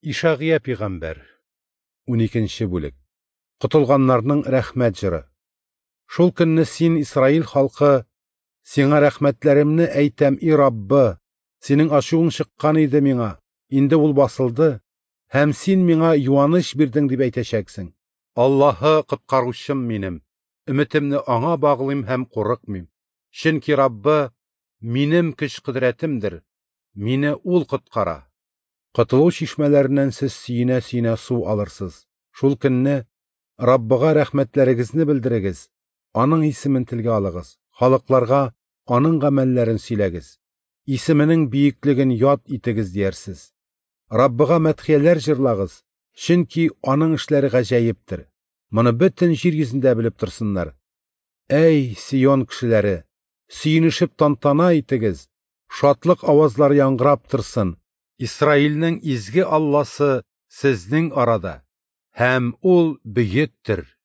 Ишағия пейғамбар 12-ші бүлек. Құтылғанларның рәхмәт жыры. Шул көнне син, Исраил халқы, сиңа рәхмәтләремне әйтәм, и Раббы, синең ачуың чыккан иде миңа, инде ул басылды, һәм син миңа юаныч бирдең дип әйтәчәксең. Аллаһы коткаручым минем, өметемне аңа баглыйм һәм курыкмыйм. Чөнки Раббы минем көч-кодрәтемдер, мине ул коткара. Котылу чишмәләреннән сез сөенә-сөенә су алырсыз. Шул көнне Раббыга рәхмәтләрегезне белдерегез, аның исемен телгә алыгыз, халыкларга аның гамәлләрен сөйләгез, исеменең биеклеген яд итегез диярсез. Раббыга мәдхияләр җырлагыз, чөнки аның эшләре гаҗәептер. Моны бөтен җир йөзендә белеп торсыннар. Әй, Сион кешеләре, сөенешеп тантана итегез, шатлык авазлары яңгырап торсын. Исраилнең изге Алласы сезнең арада, һәм ул бөектер.